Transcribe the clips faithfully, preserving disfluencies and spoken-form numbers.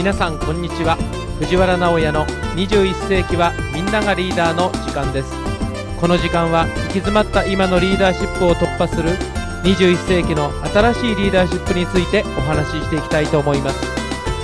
皆さんこんにちは。藤原直哉のにじゅういっ世紀はみんながリーダーの時間です。この時間は行き詰まった今のリーダーシップを突破するにじゅういっ世紀の新しいリーダーシップについてお話ししていきたいと思います。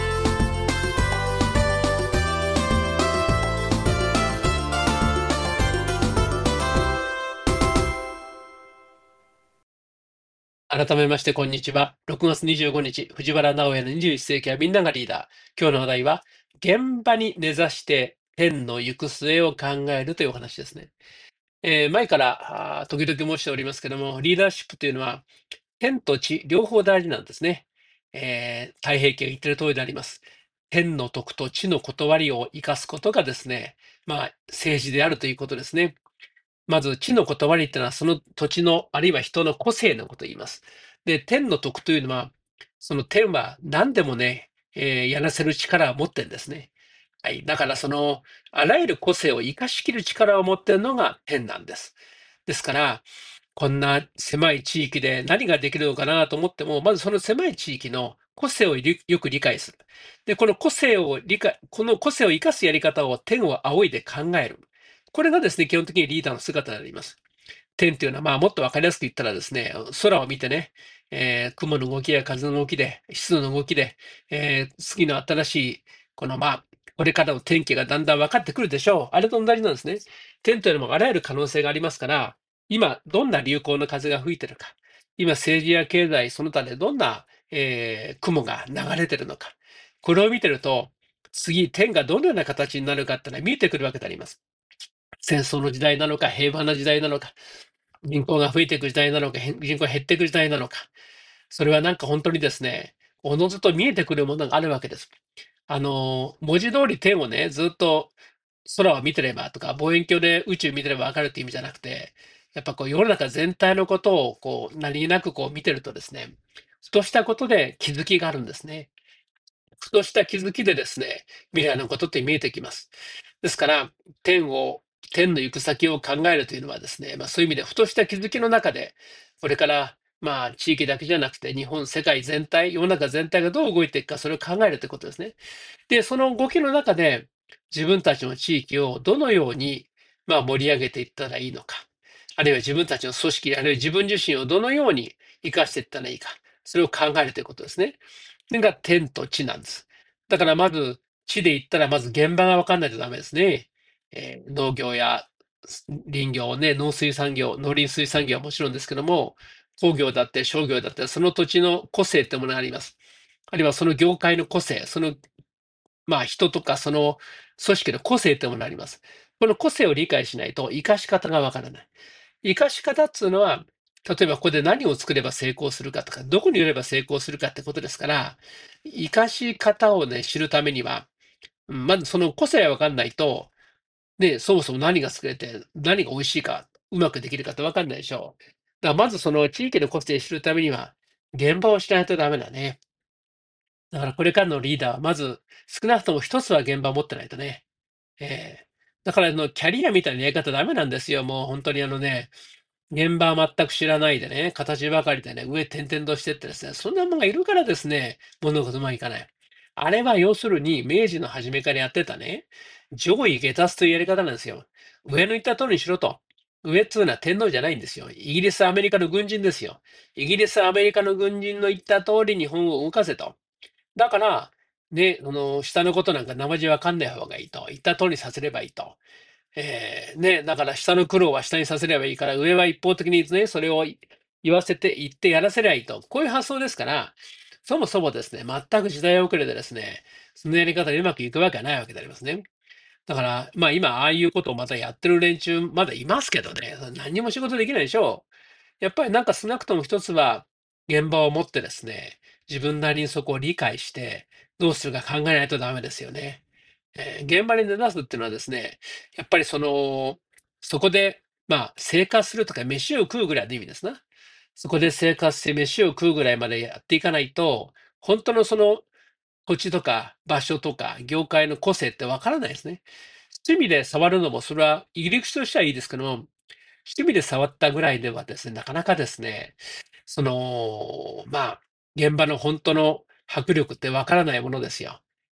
改めましてこんにちは。ろくがつにじゅうごにち、藤原直哉のにじゅういっ世紀はみんながリーダー。今日の話題は現場に根ざして天の行く末を考えるというお話ですね。えー前からあー時々申しておりますけども、リーダーシップというのは天と地両方大事なんですね。えー太平記が言ってる通りであります。天の徳と地の断りを生かすことがですね、まあ政治であるということですね。まず、地の断りっていうのは、その土地の、あるいは人の個性のことを言います。で、天の徳というのは、その天は何でもね、えーやらせる力を持ってるんですね。はい。だから、その、あらゆる個性を生かしきる力を持っているのが天なんです。ですから、こんな狭い地域で何ができるのかなと思っても、まずその狭い地域の個性をりよく理解する。で、この個性を理解、この個性を生かすやり方を天を仰いで考える。これがですね、基本的にリーダーの姿であります。天というのは、まあ、もっとわかりやすく言ったらですね、空を見てね、えー雲の動きや風の動きで、湿度の動きで、えー次の新しい、このまあ、これからの天気がだんだん分かってくるでしょう。あれと同じなんですね。天というのもあらゆる可能性がありますから、今、どんな流行の風が吹いてるか、今、政治や経済、その他でどんな、えー雲が流れてるのか、これを見てると、次、天がどのような形になるかっていうのは見えてくるわけであります。戦争の時代なのか、平和な時代なのか、人口が増えていく時代なのか、へん人口が減っていく時代なのか、それはなんか本当にですね、おのずと見えてくるものがあるわけです。あの、文字通り天をね、ずっと空を見てればとか、望遠鏡で宇宙見てればわかるっていう意味じゃなくて、やっぱこう世の中全体のことをこう何気なくこう見てるとですね、ふとしたことで気づきがあるんですね。ふとした気づきでですね、未来のことって見えてきます。ですから、天を天の行く先を考えるというのはですね、まあ、そういう意味でふとした気づきの中で、これから、まあ、地域だけじゃなくて、日本、世界全体、世の中全体がどう動いていくか、それを考えるということですね。で、その動きの中で、自分たちの地域をどのように、まあ、盛り上げていったらいいのか、あるいは自分たちの組織、あるいは自分自身をどのように生かしていったらいいか、それを考えるということですね。それが天と地なんです。だからまず、地で言ったらまず現場が分かんないとダメですね。えー農業やす林業ね、農水産業、農林水産業はもちろんですけども、工業だって商業だってその土地の個性ってものがあります。あるいはその業界の個性、そのまあ人とかその組織の個性ってものがあります。この個性を理解しないと生かし方がわからない。生かし方っつうのは、例えばここで何を作れば成功するかとか、どこに売れば成功するかってことですから、生かし方をね、知るためには、うんまずその個性がわかんないと、ね、そもそも何が作れて、何が美味しいか、うまくできるかってわかんないでしょう。だからまずその地域の個性を知るためには、現場を知らないとダメだね。だからこれからのリーダーは、まず少なくとも一つは現場を持ってないとね。ええ。だからあの、キャリアみたいなやり方ダメなんですよ。もう本当にあのね、現場は全く知らないでね、形ばかりでね、上転々としてってですね、そんなもんがいるからですね、物事うまくいかない。あれは要するに明治の初めからやってたね、上位下達というやり方なんですよ。上の言った通りにしろと。上っつうのは天皇じゃないんですよ。イギリス、アメリカの軍人ですよ。イギリス、アメリカの軍人の言った通り日本を動かせと。だから、ね、あの、下のことなんか生地わかんない方がいいと。言った通りにさせればいいと。ええ、ね、だから下の苦労は下にさせればいいから、上は一方的にね、それをい言わせて言ってやらせりゃいいと。こういう発想ですから、そもそもですね、全く時代遅れでですね、そのやり方でうまくいくわけはないわけでありますね。だから、まあ今、ああいうことをまたやってる連中、まだいますけどね、何にも仕事できないでしょう。やっぱりなんか少なくとも一つは、現場を持ってですね、自分なりにそこを理解して、どうするか考えないとダメですよね。えー現場に根ざすっていうのはですね、やっぱりその、そこで、まあ、生活するとか飯を食うぐらいの意味ですな。そこで生活して飯を食うぐらいまでやっていかないと、本当のその土地とか場所とか業界の個性ってわからないですね。趣味で触るのもそれは入り口としてはいいですけども、趣味で触ったぐらいではですね、なかなかですね、その、まあ、現場の本当の迫力ってわからないものですよ。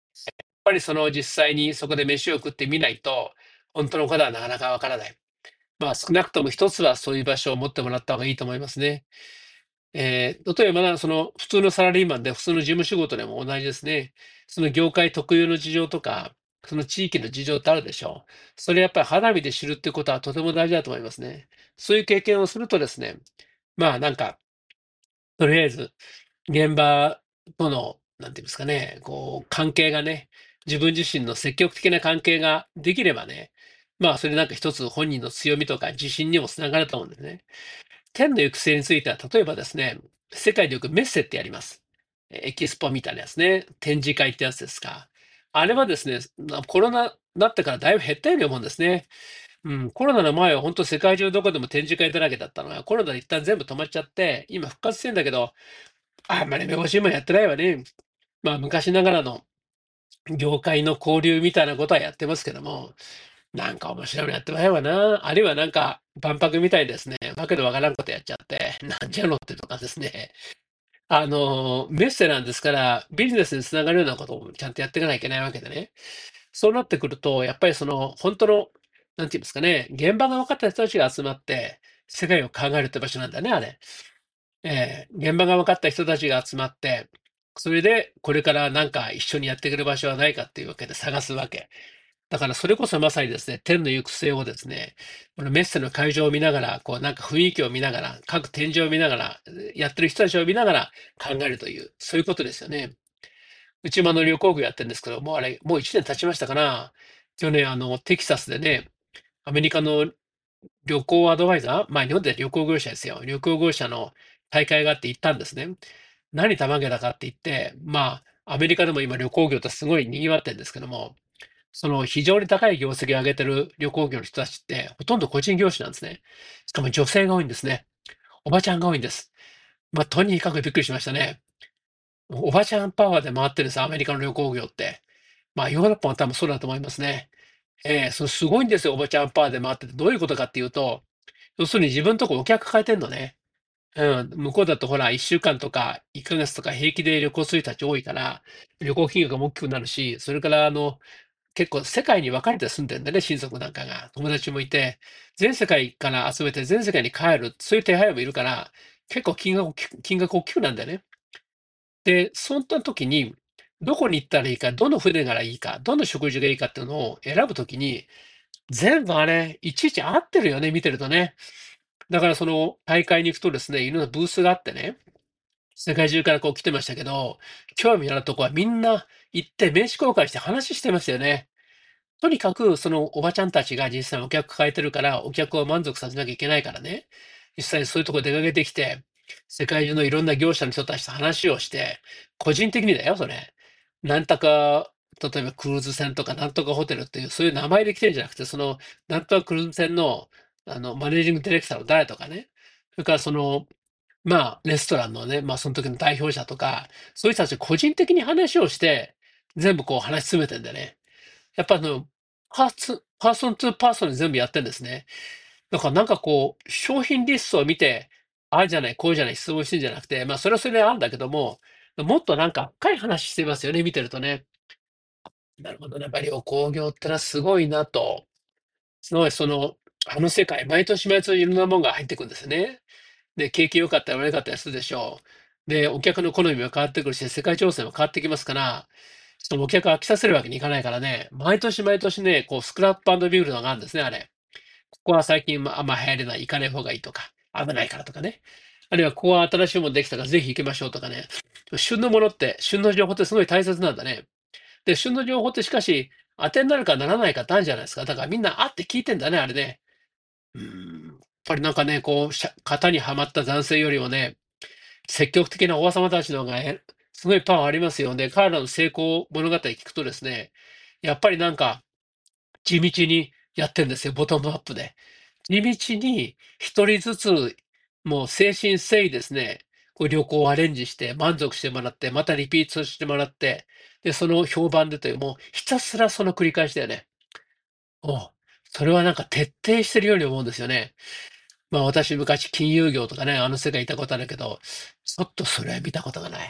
やっぱりその実際にそこで飯を食ってみないと、本当のことはなかなかわからない。まあ、少なくとも一つはそういう場所を持ってもらった方がいいと思いますね。えー例えばな、その普通のサラリーマンで普通の事務仕事でも同じですね。その業界特有の事情とか、その地域の事情ってあるでしょう。それやっぱり肌身で知るっていうことはとても大事だと思いますね。そういう経験をするとですね、まあなんか、とりあえず現場との、なんていうんですかね、こう関係がね、自分自身の積極的な関係ができればね、まあそれなんか一つ本人の強みとか自信にもつながると思うんですね。天の行く末については、例えばですね、世界でよくメッセってやります。えエキスポみたいなやつね。展示会ってやつですか。あれはですね、なコロナになってからだいぶ減ったように思うんですね。うん、コロナの前は本当世界中どこでも展示会だらけだったのが、コロナで一旦全部止まっちゃって、今復活してんだけど、あんまりめぼしいもんやってないわね。まあ昔ながらの業界の交流みたいなことはやってますけども、なんか面白いのやってないわな。あるいはなんか万博みたいですね、わけのわからんことやっちゃって、なんじゃのってとかですね。あの、メッセなんですから、ビジネスにつながるようなことをちゃんとやっていかなきゃいけないわけでね。そうなってくると、やっぱりその本当の、なんていうんですかね、現場が分かった人たちが集まって、世界を考えるって場所なんだね、あれ。ええ、現場が分かった人たちが集まって、それでこれからなんか一緒にやっていける場所はないかっていうわけで探すわけ。だからそれこそまさにですね、天の行く末をですね、このメッセの会場を見ながら、こうなんか雰囲気を見ながら、各展示を見ながら、やってる人たちを見ながら考えるという、そういうことですよね。うちもあの旅行部やってるんですけど、もうあれ、もういちねん経ちましたかな。去年あのテキサスでね、アメリカの旅行アドバイザー、まあ日本で旅行業者ですよ。旅行業者の大会があって行ったんですね。何たまげたかって言って、まあアメリカでも今旅行業ってすごい賑わってるんですけども、その非常に高い業績を上げてる旅行業の人たちって、ほとんど個人業種なんですね。しかも女性が多いんですね。おばちゃんが多いんです。まあ、とにかくびっくりしましたね。おばちゃんパワーで回ってるんです、アメリカの旅行業って。まあ、ヨーロッパも多分そうだと思いますね。ええ、それすごいんですよ、おばちゃんパワーで回ってて。どういうことかっていうと、要するに自分とこお客抱えてんのね。うん、向こうだとほら、いっしゅうかんとかいっかげつとか平気で旅行する人たち多いから、旅行金額も大きくなるし、それからあの、結構世界に分かれて住んでんだね、親族なんかが。友達もいて、全世界から集めて全世界に帰る、そういう手配もいるから、結構金額大きく金額大きくなんだよね。で、そんな時に、どこに行ったらいいか、どの船がいいか、どの食事がいいかっていうのを選ぶ時に、全部あれ、いちいち合ってるよね、見てるとね。だからその大会に行くとですね、いろんなブースがあってね、世界中からこう来てましたけど、興味あるとこはみんな行って名刺交換して話してますよね。とにかく、そのおばちゃんたちが実際にお客抱えてるから、お客を満足させなきゃいけないからね。実際にそういうとこ出かけてきて、世界中のいろんな業者の人たちと話をして、個人的にだよ、それ。なんとか、例えばクルーズ船とかなんとかホテルっていう、そういう名前で来てるんじゃなくて、その、なんとかクルーズ船の、あの、マネージングディレクターの誰とかね。それからその、まあ、レストランのね、まあ、その時の代表者とか、そういう人たち個人的に話をして、全部こう話し詰めてんだよね。やっぱあの、パーツパーソントゥパーソンに全部やってんですね。だからなんかこう、商品リストを見て、ああじゃない、こうじゃない、質問してんじゃなくて、まあ、それはそれであるんだけども、もっとなんか深い話してますよね、見てるとね。なるほどね、やっぱり旅行業ってのはすごいなと。すごいその、あの世界、毎年毎年いろんなもんが入ってくんですよね。で、景気良かったり悪かったりするでしょう。で、お客の好みも変わってくるし、世界情勢も変わってきますから、そのお客を飽きさせるわけにいかないからね、毎年毎年ね、こうスクラップビルドがあるんですね、あれ。ここは最近、まあんま流行れない、行かない方がいいとか、危ないからとかね。あるいはここは新しいものできたからぜひ行きましょうとかね。旬のものって、旬の情報ってすごい大切なんだね。で、旬の情報ってしかし、当てになるかならないかってあるじゃないですか。だからみんなあって聞いてんだね、あれね。うーん。やっぱりなんかね、こう、しゃ型にはまった男性よりもね、積極的なおばさまたちの方が、えすごいパワーありますよね。彼らの成功物語聞くとですね、やっぱりなんか地道にやってんですよ、ボトムアップで。地道に一人ずつ、もう誠心誠意ですね、こう旅行をアレンジして満足してもらって、またリピートしてもらって、で、その評判でという、もうひたすらその繰り返しだよね。おう、それはなんか徹底してるように思うんですよね。まあ私昔金融業とかね、あの世界いたことあるけど、ちょっとそれは見たことがない。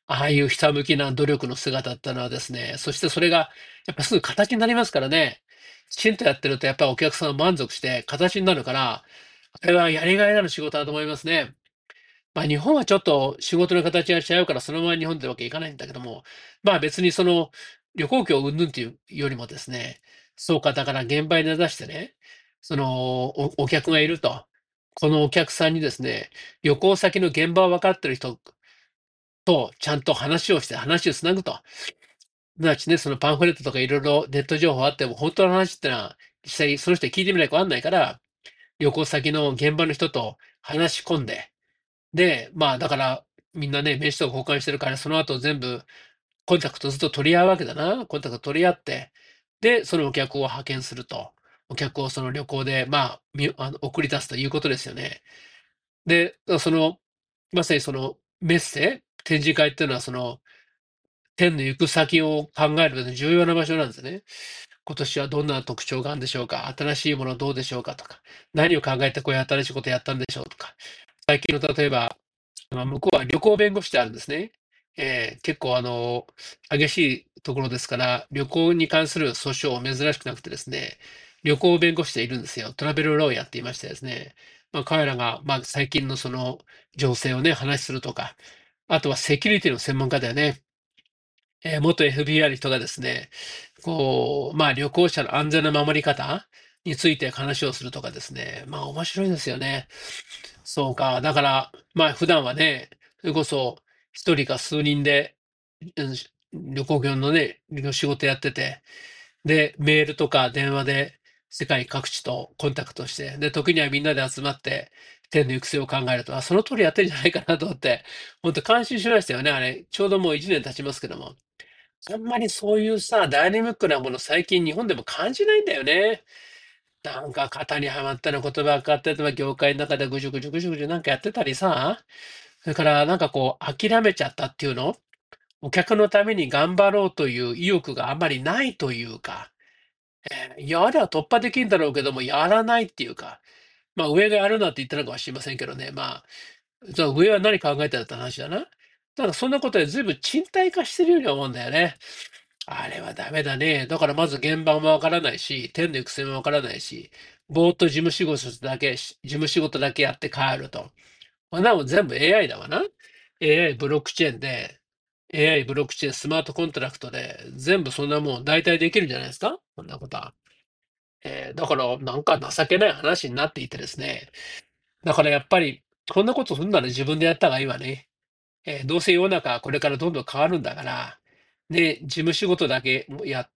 ああいうひたむきな努力の姿ってのはですね、そしてそれがやっぱすぐ形になりますからね。きちんとやってるとやっぱりお客さんは満足して形になるから、あれはやりがいのある仕事だと思いますね。まあ、日本はちょっと仕事の形が違うから、そのまま日本ってわけいかないんだけども、まあ、別にその旅行業云々っていうよりもですね、そうか、だから現場に根ざしてね、そのおお客がいると。このお客さんにですね、旅行先の現場を分かってる人とちゃんと話をして話をつなぐと。すなわちね、そのパンフレットとかいろいろネット情報あっても、本当の話ってのは、実際その人に聞いてみないとわかんないから、旅行先の現場の人と話し込んで、で、まあ、だから、みんなね、名刺とか交換してるから、その後全部コンタクトずっと取り合うわけだな。コンタクト取り合って、で、そのお客を派遣すると。お客をその旅行で、まあ、みあの、送り出すということですよね。で、その、まさにそのメッセ展示会っていうのはその、天の行く先を考える上で重要な場所なんですね。今年はどんな特徴があるんでしょうか、新しいものどうでしょうかとか、何を考えてこういう新しいことをやったんでしょうとか、最近の例えば、まあ、向こうは旅行弁護士ってあるんですね。ええ、結構あの、激しいところですから、旅行に関する訴訟珍しくなくてですね、旅行弁護士でいるんですよ。トラベルローヤーって言いましてですね、まあ、彼らが、まあ、最近のその情勢をね、話しするとか、あとはセキュリティの専門家だよね。えー元 エフビーアイ の人がですね、こう、まあ、旅行者の安全な守り方について話をするとかですね、まあ、面白いですよね。そうか。だから、まあ、普段はね、それこそ一人か数人で、うん、し旅行業のね、の仕事やってて、で、メールとか電話で世界各地とコンタクトして、で、時にはみんなで集まって、天の行く末を考えると、あ、その通りやってるんじゃないかなと思って、ほんと感心しましたよね、あれ。ちょうどもういちねん経ちますけども。あんまりそういうさ、ダイナミックなもの最近日本でも感じないんだよね。なんか型にはまったような言葉がかってとか、業界の中でぐじゅぐじゅぐじゅぐじゅなんかやってたりさ、それからなんかこう諦めちゃったっていうの、お客のために頑張ろうという意欲があまりないというか、えーやれば突破できるんだろうけども、やらないっていうか、まあ上がやるなって言ったのかもしれませんけどね、まあ、じゃあ上は何考えてるって話だな。ただそんなことでずいぶん賃貸化してるように思うんだよね。あれはダメだね。だからまず現場もわからないし、天の行く末もわからないし、ぼーっと事務仕事だけし事務仕事だけやって帰ると。ま、なお全部 エーアイ だわな。エーアイ ブロックチェーンで、エーアイ ブロックチェーン、スマートコントラクトで、全部そんなもん代替できるんじゃないですか？こんなことは。ええ、だからなんか情けない話になっていてですね。だからやっぱり、こんなことすんなら自分でやった方がいいわね。えーどうせ世の中はこれからどんどん変わるんだから、で、事務仕事だけもやって、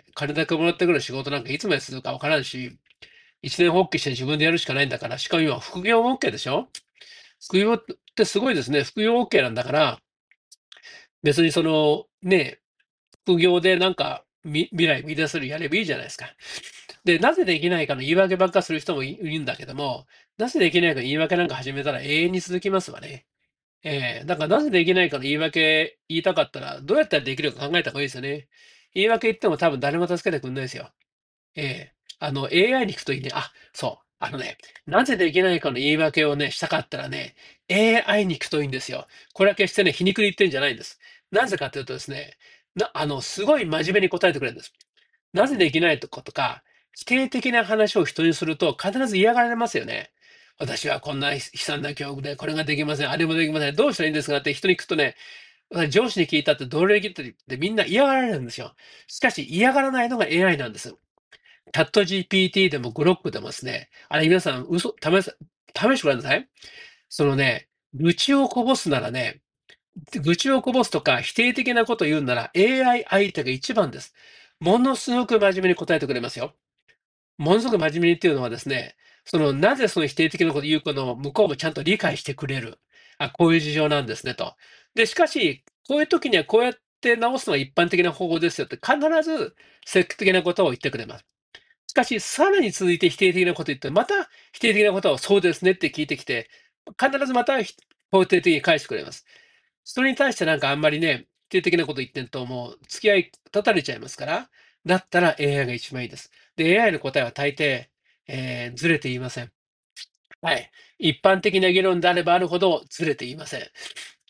金だけもらってくる仕事なんかいつまでするかわからんし、一年発起して自分でやるしかないんだから、しかも今副業も OK でしょ？副業ってすごいですね。副業 OK なんだから、別にその、ね、副業でなんか、み未来見出せるやればいいじゃないですか。で、なぜできないかの言い訳ばっかする人もいいるんだけども、なぜできないかの言い訳なんか始めたら永遠に続きますわね。ええ、だからなぜできないかの言い訳言いたかったら、どうやったらできるか考えた方がいいですよね。言い訳言っても多分誰も助けてくんないですよ。ええ。あの、エーアイ に聞くといいね、あ、そう、あのね、なぜできないかの言い訳をね、したかったらね、エーアイ に聞くといいんですよ。これは決してね、皮肉に言ってんじゃないんです。なぜかというとですね、なあの、すごい真面目に答えてくれるんです。なぜできないとことか、否定的な話を人にすると必ず嫌がられますよね。私はこんな悲惨な境遇で、これができません、あれもできません、どうしたらいいんですかって人に聞くとね、上司に聞いたってどれできるってみんな嫌がられるんですよ。しかし嫌がらないのが エーアイ なんです。チャット ジーピーティー でもグロックでもですね、あれ皆さん嘘、試す、試してごらんなさい。そのね、愚痴をこぼすならね、愚痴をこぼすとか否定的なことを言うなら エーアイ 相手が一番です。ものすごく真面目に答えてくれますよ。ものすごく真面目にっていうのはですね、その、なぜその否定的なことを言うかの向こうもちゃんと理解してくれる。あ、こういう事情なんですねと。で、しかし、こういう時にはこうやって直すのが一般的な方法ですよって必ず積極的なことを言ってくれます。しかし、さらに続いて否定的なことを言って、また否定的なことをそうですねって聞いてきて、必ずまたひ肯定的に返してくれます。それに対してなんかあんまりね、否定的なこと言ってるともう付き合い断たれちゃいますから、だったら エーアイ が一番いいです。で、エーアイ の答えは大抵、えーずれて言いません。はい。一般的な議論であればあるほどずれて言いません。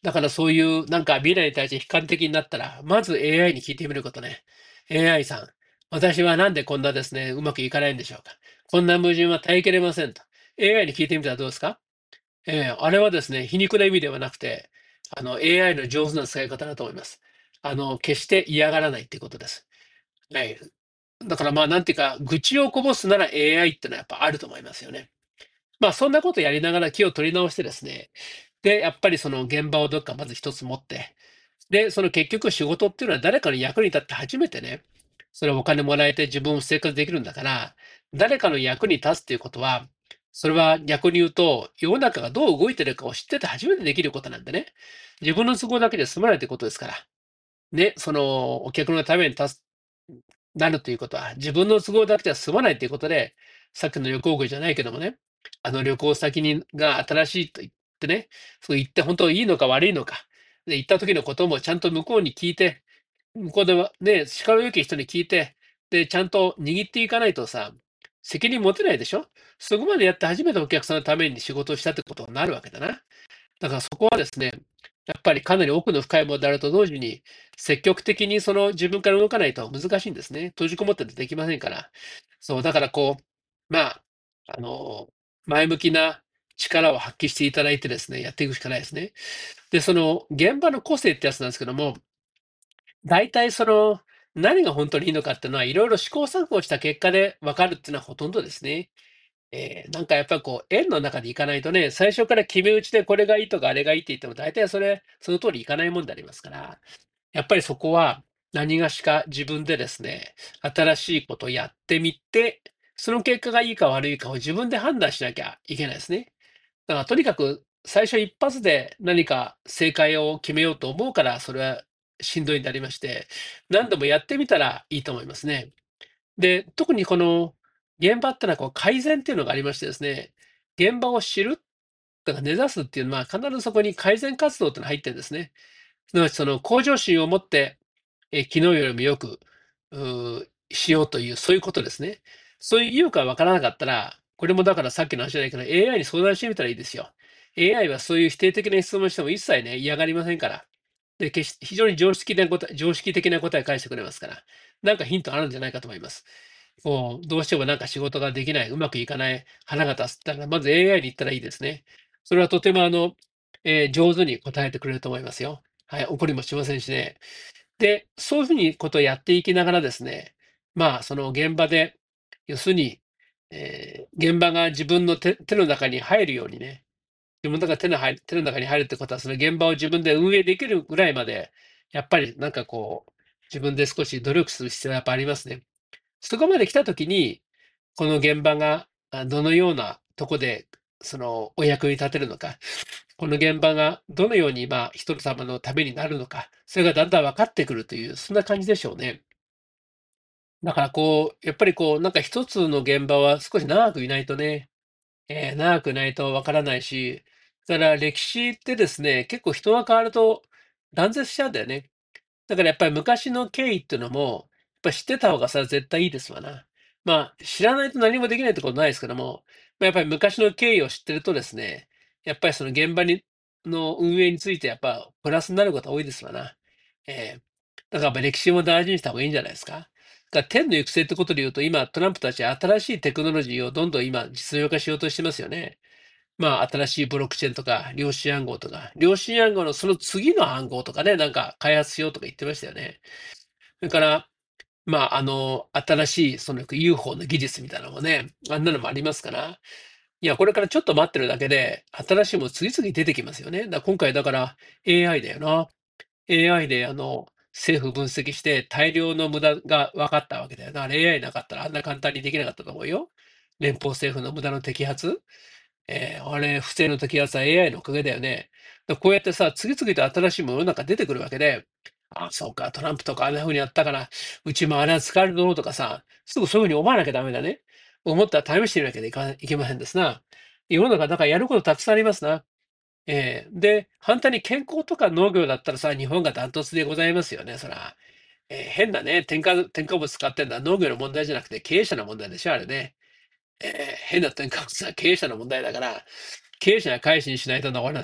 だからそういうなんか未来に対して悲観的になったら、まず エーアイ に聞いてみることね。エーアイ さん、私はなんでこんなですね、うまくいかないんでしょうか。こんな矛盾は耐えきれませんと。エーアイ に聞いてみたらどうですか？ええ、あれはですね、皮肉な意味ではなくて、あの エーアイ の上手な使い方だと思います。あの、決して嫌がらないっていうことです。はい。だからまあ、なんていうか、愚痴をこぼすなら エーアイ ってのはやっぱあると思いますよね。まあ、そんなことやりながら気を取り直してですね、で、やっぱりその現場をどっかまず一つ持って、で、その結局仕事っていうのは誰かの役に立って初めてね、それお金もらえて自分も生活できるんだから、誰かの役に立つっていうことは、それは逆に言うと、世の中がどう動いてるかを知ってて初めてできることなんでね、自分の都合だけで済まないということですから。ね、そのお客のために立つなるということは、自分の都合だけでは済まないということで、さっきの旅行具じゃないけどもね、あの旅行先にが新しいと言ってね、そう言って本当いいのか悪いのか、で、行った時のこともちゃんと向こうに聞いて、向こうではね、叱るべき人に聞いて、で、ちゃんと握っていかないとさ、責任持てないでしょ。そこまでやって初めてお客さんのために仕事をしたってことになるわけだな。だからそこはですね、やっぱりかなり奥の深い問題だと同時に、積極的にその自分から動かないと難しいんですね。閉じこもっててできませんから。そう、だからこう、まあ、あの、前向きな力を発揮していただいてですね、やっていくしかないですね。で、その現場の個性ってやつなんですけども、大体その、何が本当にいいのかっていうのは、いろいろ試行錯誤した結果で分かるっていうのはほとんどですね。ええ、なんかやっぱりこう、円の中でいかないとね、最初から決め打ちでこれがいいとかあれがいいって言っても、大体それ、その通りいかないもんでありますから、やっぱりそこは何がしか自分でですね、新しいことをやってみて、その結果がいいか悪いかを自分で判断しなきゃいけないですね。だからとにかく最初一発で何か正解を決めようと思うから、それはしんどいになりまして、何度もやってみたらいいと思いますね。で、特にこの現場ってのはこう改善っていうのがありましてですね、現場を知るとか根ざすっていうのは必ずそこに改善活動っていうのが入ってるんですね。すなわちその向上心を持って、え、昨日よりもよく、うーしようという、そういうことですね。そういう意欲がわからなかったら、これもだからさっきの話じゃないけど、エーアイ に相談してみたらいいですよ。エーアイ はそういう否定的な質問しても一切ね、嫌がりませんから。で、決し非常に常識的な答え常識的な答え返してくれますから、なんかヒントあるんじゃないかと思います。こう、どうしてもなんか仕事ができない、うまくいかない、腹が立つったら、まず エーアイ に言ったらいいですね。それはとてもあの、えー上手に答えてくれると思いますよ。はい、怒りもしませんしね。で、そういうふうにことをやっていきながらですね、まあ、その現場で、要するに、えー現場が自分の手手の中に入るようにね、自分の中手の入手の中に入るってことは、その現場を自分で運営できるぐらいまで、やっぱりなんかこう、自分で少し努力する必要がやっぱありますね。そこまで来た時に、この現場が、あ、どのようなとこで、その、お役に立てるのか、この現場がどのように、まあ、人様のためになるのか、それがだんだん分かってくるという、そんな感じでしょうね。だからこう、やっぱりこう、なんか一つの現場は少し長くいないとね、えー長くいないと分からないし、それから歴史ってですね、結構人が変わると断絶しちゃうんだよね。だからやっぱり昔の経緯っていうのも、やっぱ知ってた方がさ、絶対いいですわな。まあ、知らないと何もできないってことないですけども、まあ、やっぱり昔の経緯を知ってるとですね、やっぱりその現場にの運営についてやっぱプラスになることが多いですわな。ええ。だからやっぱ歴史も大事にした方がいいんじゃないですか。だから天の行く末ってことで言うと、今トランプたちは新しいテクノロジーをどんどん今実用化しようとしてますよね。まあ、新しいブロックチェーンとか、量子暗号とか、量子暗号のその次の暗号とかね、なんか開発しようとか言ってましたよね。それから、まあ、あの、新しいその ユーフォー の技術みたいなのもね、あんなのもありますから、いや、これからちょっと待ってるだけで、新しいもの次々出てきますよね。だから今回だから エーアイ だよな。エーアイ であの、政府分析して大量の無駄が分かったわけだよな。あれ エーアイ なかったらあんな簡単にできなかったと思うよ。連邦政府の無駄の摘発。えーあれ、不正の時はさ、エーアイ のおかげだよね。だこうやってさ、次々と新しいものの中出てくるわけで、あ、そうか、トランプとかあんな風にやったから、うちもあれは使えるだろうとかさ、すぐそういう風に思わなきゃダメだね。思ったら試してみなきゃいかいけませんですな。世の中、だからやることたくさんありますな。えーで、反対に健康とか農業だったらさ、日本がダントツでございますよね、そら。えー変なね、添加添加物使ってんのは農業の問題じゃなくて経営者の問題でしょ、あれね。えー変な添加物は経営者の問題だから、経営者が改心しないと治らない。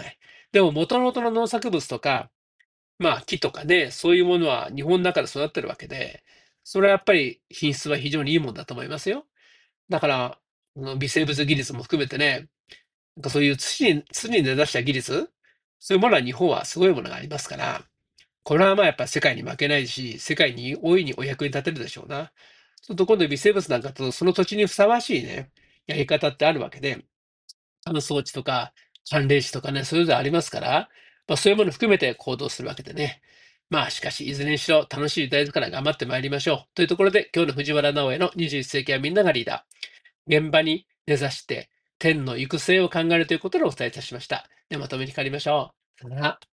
でも元々の農作物とか、まあ木とかね、そういうものは日本の中で育ってるわけで、それはやっぱり品質は非常にいいもんだと思いますよ。だから、この微生物技術も含めてね、なんかそういう土に土に根ざした技術、そういうものは日本はすごいものがありますから、これはまあやっぱ世界に負けないし、世界に大いにお役に立てるでしょうな。そうすると今度微生物なんかとその土地にふさわしいね、やり方ってあるわけで、乾燥地とか寒冷地とかね、そういうのありますから、まあ、そういうものを含めて行動するわけでね。まあしかし、いずれにしろ楽しい時代ですから頑張ってまいりましょう。というところで、今日の藤原直哉のにじゅういっ世紀はみんながリーダー。現場に根ざして天の行く末を考えるということでお伝えいたしました。ではまとめにかかりましょう。さよなら。